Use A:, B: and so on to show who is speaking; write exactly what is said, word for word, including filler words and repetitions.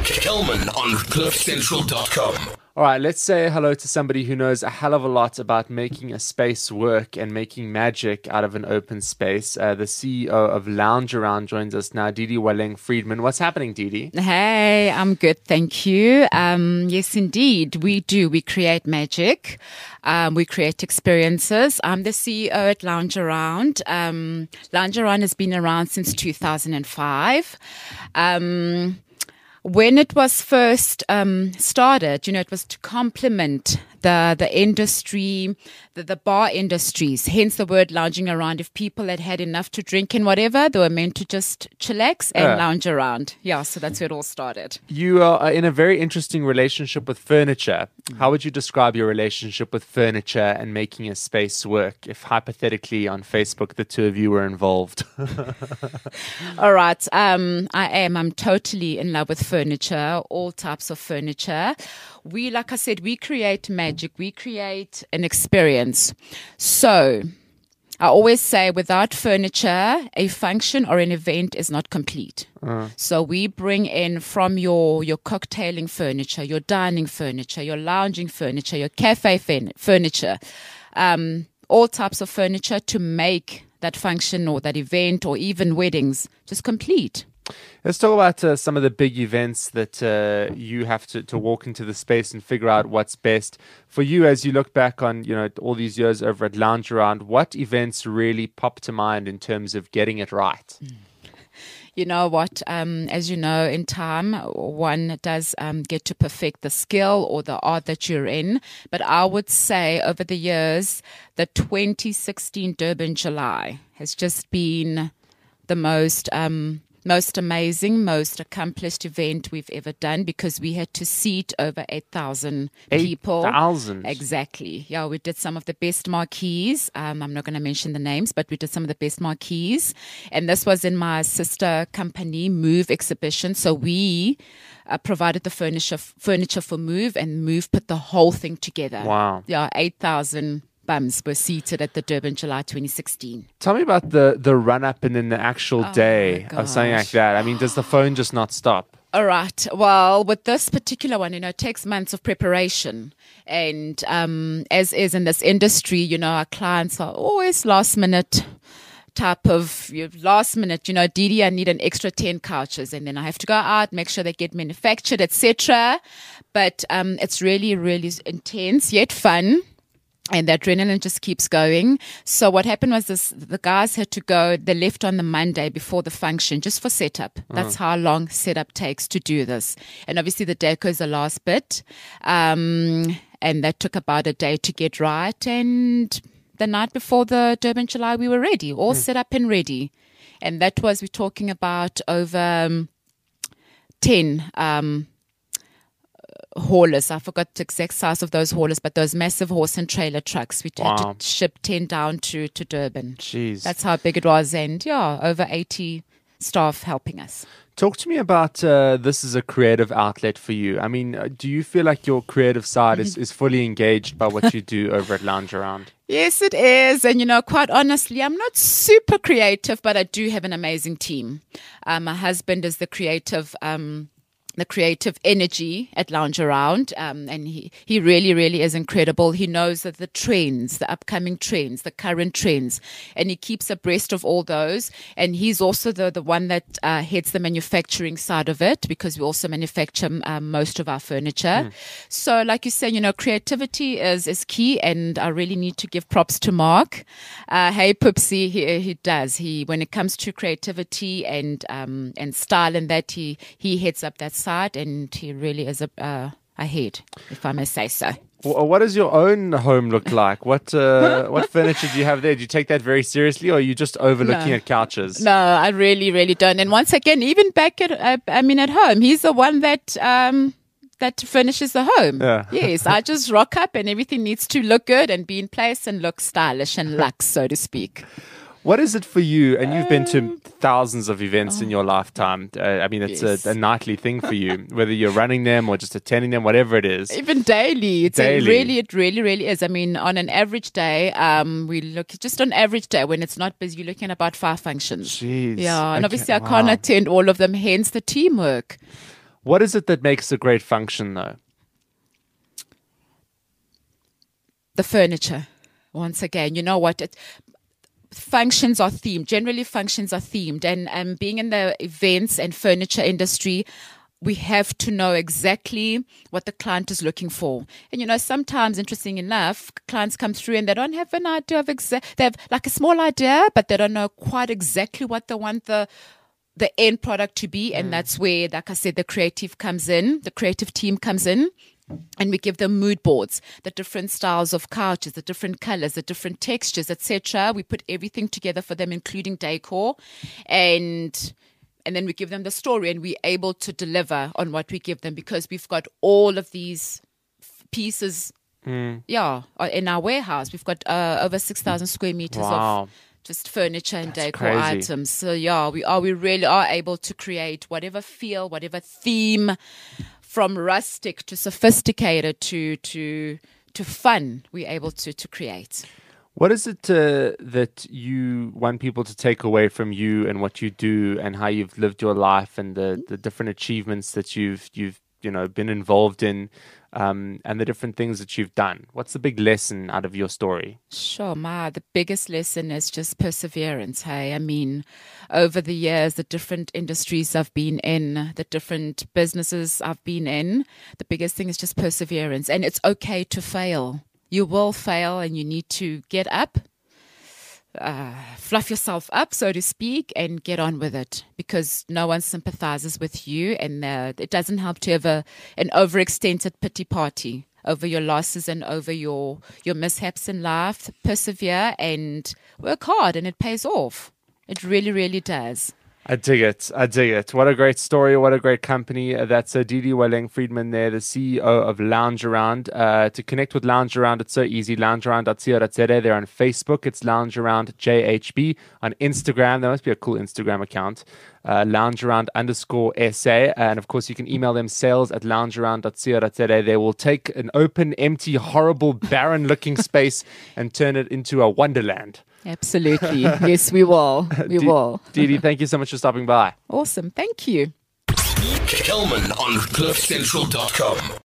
A: Kelman on cliff central dot com.
B: All right, let's say hello to somebody who knows a hell of a lot about making a space work and making magic out of an open space. Uh, the C E O of Lounge Around joins us now, Didi Waleng-Friedman. What's happening, Didi?
C: Hey, I'm good, thank you. Um, yes, indeed, we do. We create magic. Um, we create experiences. I'm the C E O at Lounge Around. Um, Lounge Around has been around since two thousand five. Um, When it was first um, started, you know, it was to complement the the industry, the, the bar industries, hence the word lounging around. If people had had enough to drink and whatever, they were meant to just chillax and
B: Yeah.
C: lounge around. Yeah, so that's where it all started.
B: You are in a very interesting relationship with furniture. How would you describe your relationship with furniture and making a space work if hypothetically on Facebook the two of you were involved?
C: All right, um, I am. I'm totally in love with furniture, all types of furniture. We, like I said, we create magic. We create an experience. So I always say without furniture, a function or an event is not complete. Uh. So we bring in from your, your cocktailing furniture, your dining furniture, your lounging furniture, your cafe fin- furniture, um, all types of furniture to make that function or that event or even weddings just complete.
B: Let's talk about uh, some of the big events that uh, you have to, to walk into the space and figure out what's best. For you, as you look back on, you know, all these years over at Lounge Around, what events really pop to mind in terms of getting it right?
C: You know what, um, as you know, in time, one does um, get to perfect the skill or the art that you're in. But I would say over the years, the twenty sixteen Durban July has just been the most... Um, Most amazing, most accomplished event we've ever done because we had to seat over eight thousand people.
B: eight thousand?
C: Exactly. Yeah, we did some of the best marquees. Um, I'm not going to mention the names, but we did some of the best marquees. And this was in my sister company, Move Exhibition. So we uh, provided the furniture, furniture for Move, and Move put the whole thing together.
B: Wow.
C: Yeah, eight thousand bums were seated at the Durban July twenty sixteen.
B: Tell me about the, the run-up and then the actual
C: Oh
B: day
C: my
B: of something like
C: gosh.
B: that. I mean, does the phone just not stop?
C: All right. Well, with this particular one, you know, it takes months of preparation. And um, as is in this industry, you know, our clients are always last minute type of you know, last minute, you know, Didi, I need an extra ten couches and then I have to go out, make sure they get manufactured, et cetera. But um, it's really, really intense yet fun. And the adrenaline just keeps going. So what happened was this, the guys had to go, they left on the Monday before the function just for setup. That's how long setup takes to do this. And obviously the deco is the last bit. Um, and that took about a day to get right. And the night before the Durban July, we were ready, all mm. set up and ready. And that was, we're talking about over um, ten um haulers. I forgot the exact size of those haulers, but those massive horse and trailer trucks. We
B: Wow.
C: had to ship ten down to, to Durban.
B: Jeez.
C: That's how big it was. And yeah, over eighty staff helping us.
B: Talk to me about uh, this as a creative outlet for you. I mean, uh, do you feel like your creative side is, is fully engaged by what you do over at Lounge Around?
C: Yes, it is. And, you know, quite honestly, I'm not super creative, but I do have an amazing team. Uh, my husband is the creative um the creative energy at Lounge Around. Um, and he, he really, really is incredible. He knows that the trends, the upcoming trends, the current trends, and he keeps abreast of all those. And he's also the, the one that uh, heads the manufacturing side of it because we also manufacture um, most of our furniture. Mm. So like you say, you know, creativity is, is key, and I really need to give props to Mark. Uh, hey, Poopsie, he, he does. He, when it comes to creativity and, um, and style and that, he, he heads up that side, and he really is a uh, ahead, if I may say so.
B: Well, what does your own home look like? What uh, what furniture do you have there? Do you take that very seriously, or are you just overlooking
C: No.
B: at couches?
C: No, I really, really don't. And once again, even back at, uh, I mean, at home, he's the one that um, that furnishes the home.
B: Yeah.
C: Yes, I just rock up, and everything needs to look good and be in place and look stylish and luxe, so to speak.
B: What is it for you? And you've been to thousands of events in your lifetime. Uh, I mean, it's
C: Yes.
B: a, a nightly thing for you, whether you're running them or just attending them, whatever it is.
C: Even daily. It's
B: Daily.
C: A really, it really, really is. I mean, on an average day, um, we look, just on average day, when it's not busy, you're looking at about five functions.
B: Jeez.
C: Yeah, and
B: Okay,
C: obviously I can't
B: wow.
C: attend all of them, hence the teamwork.
B: What is it that makes a great function, though?
C: The furniture. Once again, you know what? It, functions are themed. Generally, functions are themed. And um, being in the events and furniture industry, we have to know exactly what the client is looking for. And, you know, sometimes, interesting enough, clients come through and they don't have an idea of exact, they have like a small idea, but they don't know quite exactly what they want the the end product to be. And mm. that's where, like I said, the creative comes in, the creative team comes in. And we give them mood boards, the different styles of couches, the different colors, the different textures, et cetera. We put everything together for them, including decor, and and then we give them the story, and we're able to deliver on what we give them because we've got all of these pieces, mm. yeah, in our warehouse. We've got uh, over six thousand square meters
B: wow.
C: of just furniture and
B: That's
C: decor
B: crazy.
C: items. So yeah, we are we really are able to create whatever feel, whatever theme. From rustic to sophisticated to to to fun, we're able to to create.
B: What is it uh, that you want people to take away from you and what you do and how you've lived your life and the, the different achievements that you've you've you know been involved in um, and the different things that you've done? What's the big lesson out of your story?
C: Sure, Ma. The biggest lesson is just perseverance. Hey, I mean, over the years, the different industries I've been in, the different businesses I've been in, the biggest thing is just perseverance. And it's okay to fail. You will fail and you need to get up, uh, fluff yourself up, so to speak, and get on with it because no one sympathizes with you. And uh, it doesn't help to have a, an overextended pity party over your losses and over your, your mishaps in life. Persevere and work hard, and it pays off. It really, really does.
B: I dig it. I dig it. What a great story. What a great company. Uh, that's uh, Didi Waleng-Friedman there, the C E O of Lounge Around. Uh, to connect with Lounge Around, it's so easy. lounge around dot co dot za. They're on Facebook. It's Lounge Around J H B. On Instagram, there must be a cool Instagram account. Uh, loungearound underscore S A. And of course, you can email them sales at lounge around dot co dot za. They will take an open, empty, horrible, barren looking space and turn it into a wonderland.
C: Absolutely. Yes, we will. We
B: D-
C: will.
B: Didi, thank you so much for stopping by.
C: Awesome. Thank you.
A: Kelman on cliff central dot com.